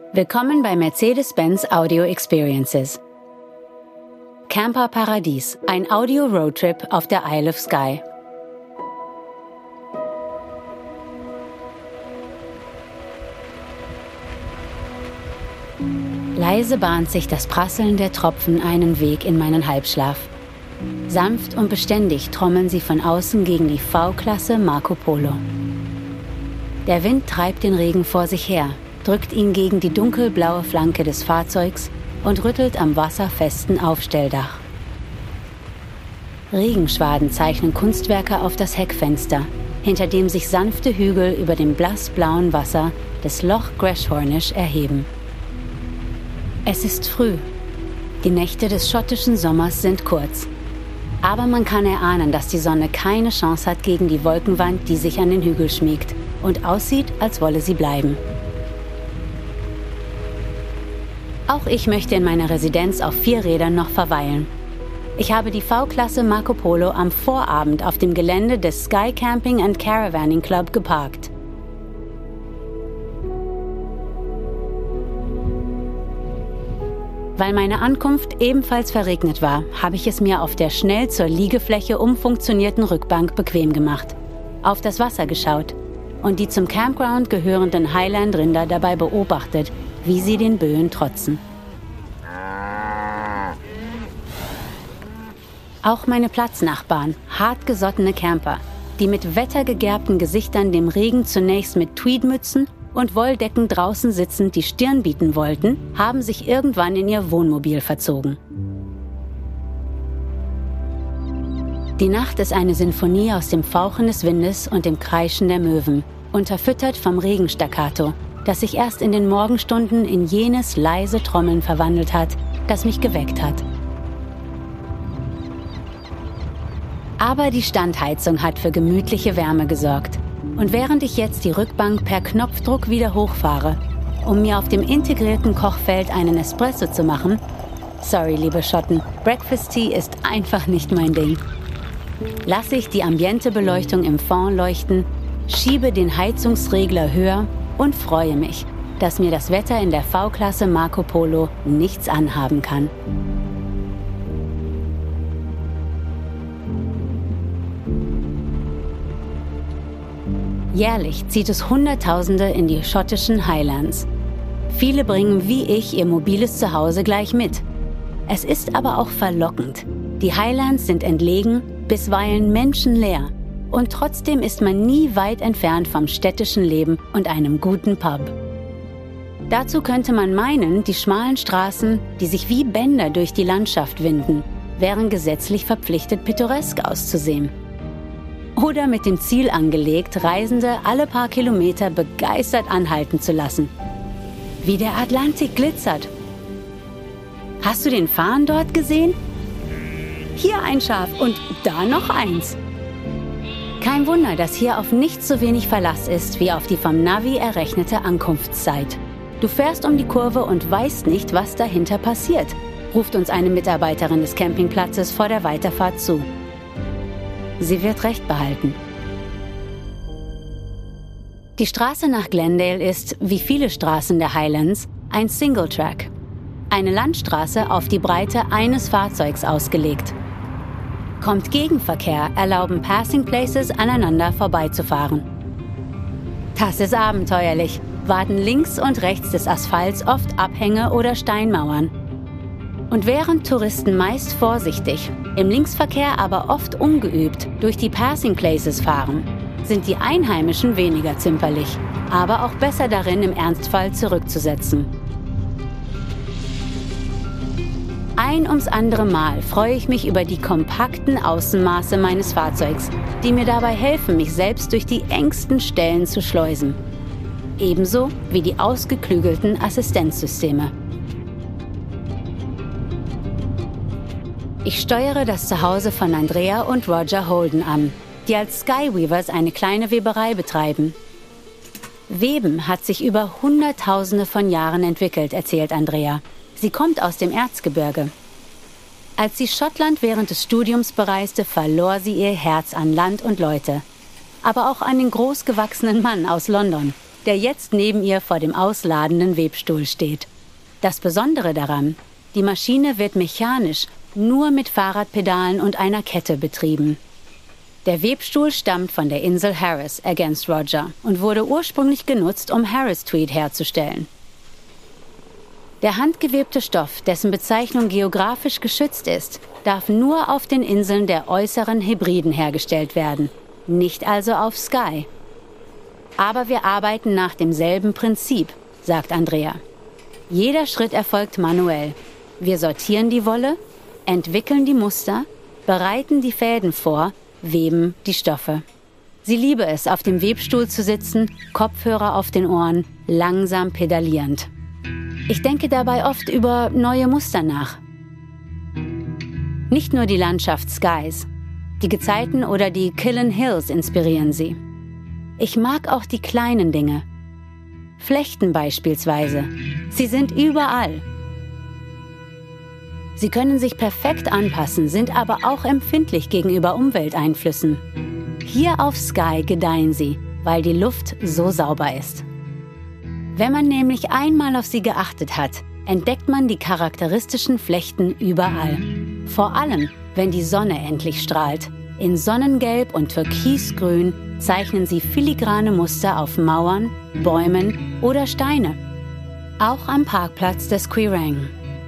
Willkommen bei Mercedes-Benz Audio Experiences. Camper Paradies, ein Audio-Roadtrip auf der Isle of Skye. Leise bahnt sich das Prasseln der Tropfen einen Weg in meinen Halbschlaf. Sanft und beständig trommeln sie von außen gegen die V-Klasse Marco Polo. Der Wind treibt den Regen vor sich her, drückt ihn gegen die dunkelblaue Flanke des Fahrzeugs und rüttelt am wasserfesten Aufstelldach. Regenschwaden zeichnen Kunstwerke auf das Heckfenster, hinter dem sich sanfte Hügel über dem blassblauen Wasser des Loch Grashornish erheben. Es ist früh. Die Nächte des schottischen Sommers sind kurz. Aber man kann erahnen, dass die Sonne keine Chance hat gegen die Wolkenwand, die sich an den Hügel schmiegt und aussieht, als wolle sie bleiben. Auch ich möchte in meiner Residenz auf 4 Rädern noch verweilen. Ich habe die V-Klasse Marco Polo am Vorabend auf dem Gelände des Skye Camping and Caravanning Club geparkt. Weil meine Ankunft ebenfalls verregnet war, habe ich es mir auf der schnell zur Liegefläche umfunktionierten Rückbank bequem gemacht, auf das Wasser geschaut und die zum Campground gehörenden Highland-Rinder dabei beobachtet, wie sie den Böen trotzen. Auch meine Platznachbarn, hartgesottene Camper, die mit wettergegerbten Gesichtern dem Regen zunächst mit Tweedmützen und Wolldecken draußen sitzend die Stirn bieten wollten, haben sich irgendwann in ihr Wohnmobil verzogen. Die Nacht ist eine Sinfonie aus dem Fauchen des Windes und dem Kreischen der Möwen, unterfüttert vom Regenstaccato, das sich erst in den Morgenstunden in jenes leise Trommeln verwandelt hat, das mich geweckt hat. Aber die Standheizung hat für gemütliche Wärme gesorgt. Und während ich jetzt die Rückbank per Knopfdruck wieder hochfahre, um mir auf dem integrierten Kochfeld einen Espresso zu machen, sorry, liebe Schotten, Breakfast Tea ist einfach nicht mein Ding, lasse ich die Ambientebeleuchtung im Fond leuchten, schiebe den Heizungsregler höher und freue mich, dass mir das Wetter in der V-Klasse Marco Polo nichts anhaben kann. Jährlich zieht es Hunderttausende in die schottischen Highlands. Viele bringen wie ich ihr mobiles Zuhause gleich mit. Es ist aber auch verlockend. Die Highlands sind entlegen, bisweilen menschenleer. Und trotzdem ist man nie weit entfernt vom städtischen Leben und einem guten Pub. Dazu könnte man meinen, die schmalen Straßen, die sich wie Bänder durch die Landschaft winden, wären gesetzlich verpflichtet, pittoresk auszusehen. Oder mit dem Ziel angelegt, Reisende alle paar Kilometer begeistert anhalten zu lassen. Wie der Atlantik glitzert. Hast du den Farn dort gesehen? Hier ein Schaf und da noch eins. Kein Wunder, dass hier auf nichts so wenig Verlass ist, wie auf die vom Navi errechnete Ankunftszeit. Du fährst um die Kurve und weißt nicht, was dahinter passiert, ruft uns eine Mitarbeiterin des Campingplatzes vor der Weiterfahrt zu. Sie wird Recht behalten. Die Straße nach Glendale ist, wie viele Straßen der Highlands, ein Single-Track. Eine Landstraße auf die Breite eines Fahrzeugs ausgelegt. Kommt Gegenverkehr, erlauben Passing Places aneinander vorbeizufahren. Das ist abenteuerlich, warten links und rechts des Asphalts oft Abhänge oder Steinmauern. Und während Touristen meist vorsichtig, im Linksverkehr aber oft ungeübt durch die Passing Places fahren, sind die Einheimischen weniger zimperlich, aber auch besser darin, im Ernstfall zurückzusetzen. Ein ums andere Mal freue ich mich über die kompakten Außenmaße meines Fahrzeugs, die mir dabei helfen, mich selbst durch die engsten Stellen zu schleusen. Ebenso wie die ausgeklügelten Assistenzsysteme. Ich steuere das Zuhause von Andrea und Roger Holden an, die als Skyweavers eine kleine Weberei betreiben. Weben hat sich über Hunderttausende von Jahren entwickelt, erzählt Andrea. Sie kommt aus dem Erzgebirge. Als sie Schottland während des Studiums bereiste, verlor sie ihr Herz an Land und Leute. Aber auch an den großgewachsenen Mann aus London, der jetzt neben ihr vor dem ausladenden Webstuhl steht. Das Besondere daran: die Maschine wird mechanisch, nur mit Fahrradpedalen und einer Kette betrieben. Der Webstuhl stammt von der Insel Harris, ergänzt Roger, und wurde ursprünglich genutzt, um Harris-Tweed herzustellen. Der handgewebte Stoff, dessen Bezeichnung geografisch geschützt ist, darf nur auf den Inseln der äußeren Hebriden hergestellt werden, nicht also auf Skye. Aber wir arbeiten nach demselben Prinzip, sagt Andrea. Jeder Schritt erfolgt manuell. Wir sortieren die Wolle, entwickeln die Muster, bereiten die Fäden vor, weben die Stoffe. Sie liebe es, auf dem Webstuhl zu sitzen, Kopfhörer auf den Ohren, langsam pedalierend. Ich denke dabei oft über neue Muster nach. Nicht nur die Landschaft Skyes. Die Gezeiten oder die Killen Hills inspirieren sie. Ich mag auch die kleinen Dinge. Flechten beispielsweise. Sie sind überall. Sie können sich perfekt anpassen, sind aber auch empfindlich gegenüber Umwelteinflüssen. Hier auf Skye gedeihen sie, weil die Luft so sauber ist. Wenn man nämlich einmal auf sie geachtet hat, entdeckt man die charakteristischen Flechten überall. Vor allem, wenn die Sonne endlich strahlt. In Sonnengelb und Türkisgrün zeichnen sie filigrane Muster auf Mauern, Bäumen oder Steine. Auch am Parkplatz des Quirang.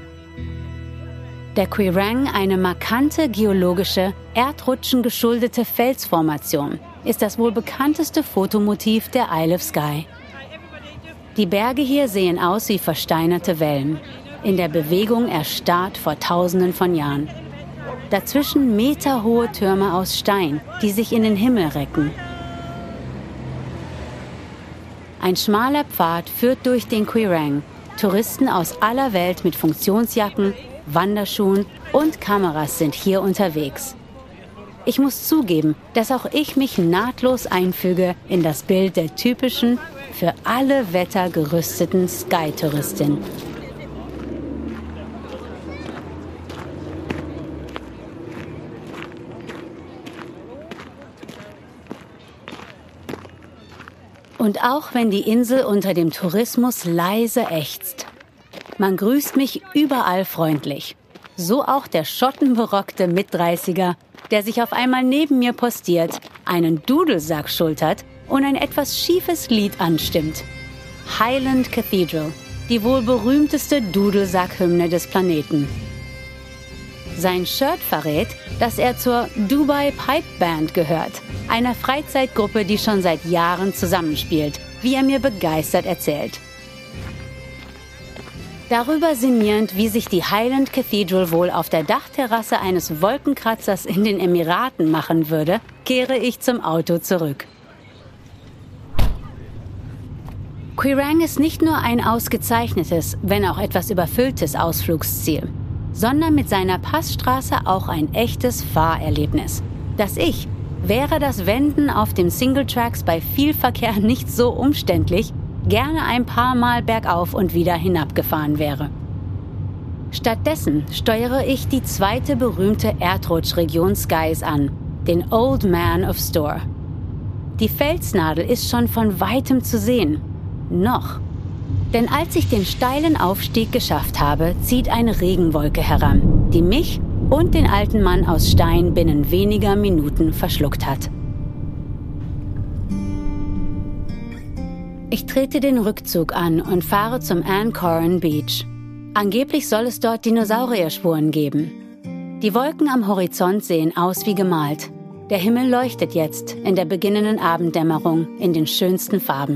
Der Quirang, eine markante geologische, erdrutschengeschuldete Felsformation, ist das wohl bekannteste Fotomotiv der Isle of Skye. Die Berge hier sehen aus wie versteinerte Wellen, in der Bewegung erstarrt vor Tausenden von Jahren. Dazwischen meterhohe Türme aus Stein, die sich in den Himmel recken. Ein schmaler Pfad führt durch den Quirang. Touristen aus aller Welt mit Funktionsjacken, Wanderschuhen und Kameras sind hier unterwegs. Ich muss zugeben, dass auch ich mich nahtlos einfüge in das Bild der typischen, für alle Wetter gerüsteten Skye-Touristin. Und auch wenn die Insel unter dem Tourismus leise ächzt. Man grüßt mich überall freundlich. So auch der schottenberockte Mit-30er, der sich auf einmal neben mir postiert, einen Dudelsack schultert und ein etwas schiefes Lied anstimmt. Highland Cathedral, die wohl berühmteste Dudelsack-Hymne des Planeten. Sein Shirt verrät, dass er zur Dubai Pipe Band gehört, einer Freizeitgruppe, die schon seit Jahren zusammenspielt, wie er mir begeistert erzählt. Darüber sinnierend, wie sich die Highland Cathedral wohl auf der Dachterrasse eines Wolkenkratzers in den Emiraten machen würde, kehre ich zum Auto zurück. Quirang ist nicht nur ein ausgezeichnetes, wenn auch etwas überfülltes Ausflugsziel, sondern mit seiner Passstraße auch ein echtes Fahrerlebnis. Das wäre das Wenden auf den Singletracks bei viel Verkehr nicht so umständlich, gerne ein paar Mal bergauf und wieder hinabgefahren wäre. Stattdessen steuere ich die zweite berühmte Erdrutschregion Skyes an, den Old Man of Storr. Die Felsnadel ist schon von weitem zu sehen. Noch. Denn als ich den steilen Aufstieg geschafft habe, zieht eine Regenwolke heran, die mich und den alten Mann aus Stein binnen weniger Minuten verschluckt hat. Ich trete den Rückzug an und fahre zum Anchoran Beach. Angeblich soll es dort Dinosaurierspuren geben. Die Wolken am Horizont sehen aus wie gemalt. Der Himmel leuchtet jetzt in der beginnenden Abenddämmerung in den schönsten Farben.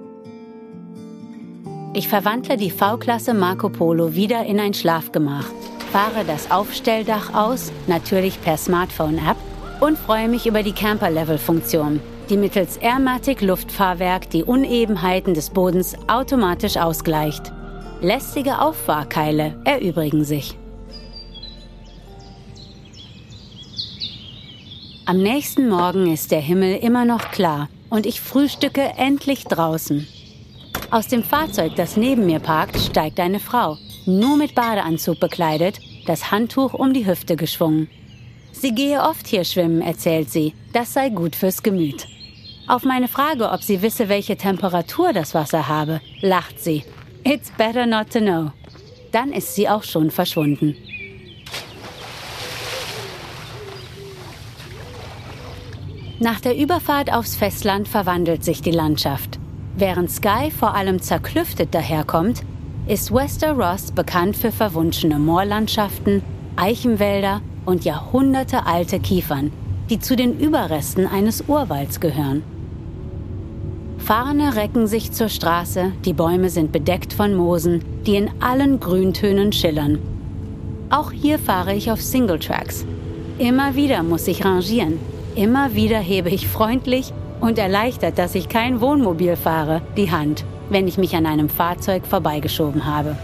Ich verwandle die V-Klasse Marco Polo wieder in ein Schlafgemach, fahre das Aufstelldach aus, natürlich per Smartphone-App, und freue mich über die Camper-Level-Funktion, die mittels Airmatic Luftfahrwerk die Unebenheiten des Bodens automatisch ausgleicht. Lästige Auffahrkeile erübrigen sich. Am nächsten Morgen ist der Himmel immer noch klar und ich frühstücke endlich draußen. Aus dem Fahrzeug, das neben mir parkt, steigt eine Frau, nur mit Badeanzug bekleidet, das Handtuch um die Hüfte geschwungen. Sie gehe oft hier schwimmen, erzählt sie, das sei gut fürs Gemüt. Auf meine Frage, ob sie wisse, welche Temperatur das Wasser habe, lacht sie. It's better not to know. Dann ist sie auch schon verschwunden. Nach der Überfahrt aufs Festland verwandelt sich die Landschaft. Während Skye vor allem zerklüftet daherkommt, ist Wester-Ross bekannt für verwunschene Moorlandschaften, Eichenwälder und jahrhundertealte Kiefern, die zu den Überresten eines Urwalds gehören. Farne recken sich zur Straße, die Bäume sind bedeckt von Moosen, die in allen Grüntönen schillern. Auch hier fahre ich auf Singletracks. Immer wieder muss ich rangieren. Immer wieder hebe ich freundlich und erleichtert, dass ich kein Wohnmobil fahre, die Hand, wenn ich mich an einem Fahrzeug vorbeigeschoben habe.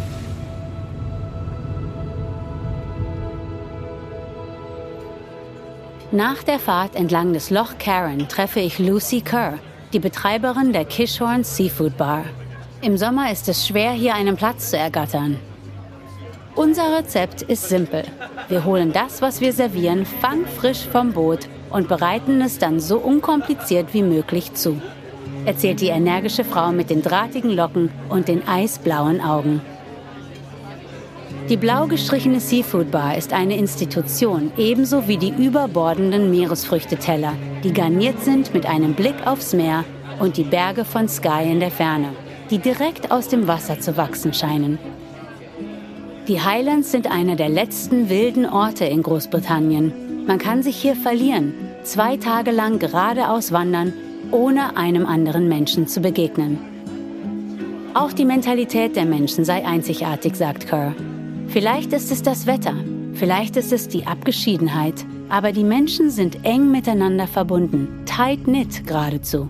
Nach der Fahrt entlang des Loch Carron treffe ich Lucy Kerr, die Betreiberin der Kishorn Seafood Bar. Im Sommer ist es schwer, hier einen Platz zu ergattern. Unser Rezept ist simpel. Wir holen das, was wir servieren, fangfrisch vom Boot und bereiten es dann so unkompliziert wie möglich zu, erzählt die energische Frau mit den drahtigen Locken und den eisblauen Augen. Die blau gestrichene Seafood Bar ist eine Institution, ebenso wie die überbordenden Meeresfrüchteteller, die garniert sind mit einem Blick aufs Meer und die Berge von Skye in der Ferne, die direkt aus dem Wasser zu wachsen scheinen. Die Highlands sind einer der letzten wilden Orte in Großbritannien. Man kann sich hier verlieren, 2 Tage lang geradeaus wandern, ohne einem anderen Menschen zu begegnen. Auch die Mentalität der Menschen sei einzigartig, sagt Kerr. Vielleicht ist es das Wetter, vielleicht ist es die Abgeschiedenheit, aber die Menschen sind eng miteinander verbunden, tight-knit geradezu.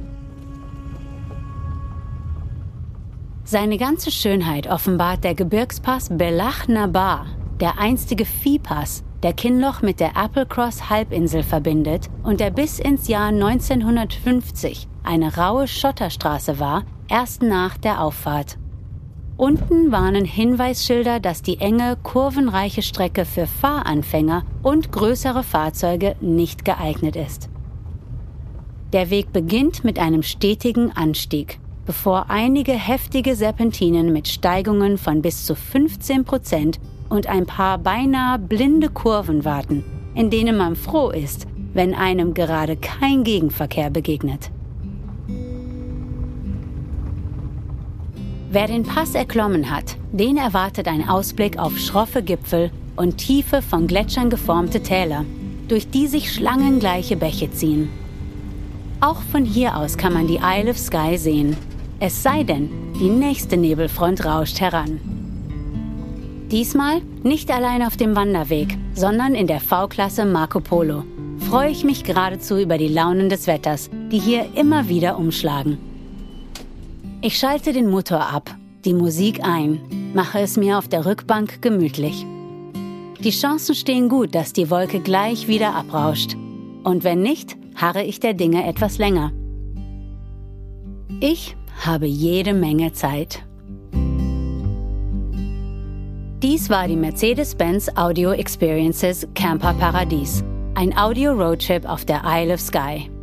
Seine ganze Schönheit offenbart der Gebirgspass Bealach na Baa, der einstige Viehpass, der Kinloch mit der Applecross-Halbinsel verbindet und der bis ins Jahr 1950 eine raue Schotterstraße war, erst nach der Auffahrt. Unten warnen Hinweisschilder, dass die enge, kurvenreiche Strecke für Fahranfänger und größere Fahrzeuge nicht geeignet ist. Der Weg beginnt mit einem stetigen Anstieg, bevor einige heftige Serpentinen mit Steigungen von bis zu 15% und ein paar beinahe blinde Kurven warten, in denen man froh ist, wenn einem gerade kein Gegenverkehr begegnet. Wer den Pass erklommen hat, den erwartet ein Ausblick auf schroffe Gipfel und tiefe, von Gletschern geformte Täler, durch die sich schlangengleiche Bäche ziehen. Auch von hier aus kann man die Isle of Skye sehen, es sei denn, die nächste Nebelfront rauscht heran. Diesmal nicht allein auf dem Wanderweg, sondern in der V-Klasse Marco Polo freue ich mich geradezu über die Launen des Wetters, die hier immer wieder umschlagen. Ich schalte den Motor ab, die Musik ein, mache es mir auf der Rückbank gemütlich. Die Chancen stehen gut, dass die Wolke gleich wieder abrauscht. Und wenn nicht, harre ich der Dinge etwas länger. Ich habe jede Menge Zeit. Dies war die Mercedes-Benz Audio Experiences Camper Paradies, ein Audio-Roadtrip auf der Isle of Skye.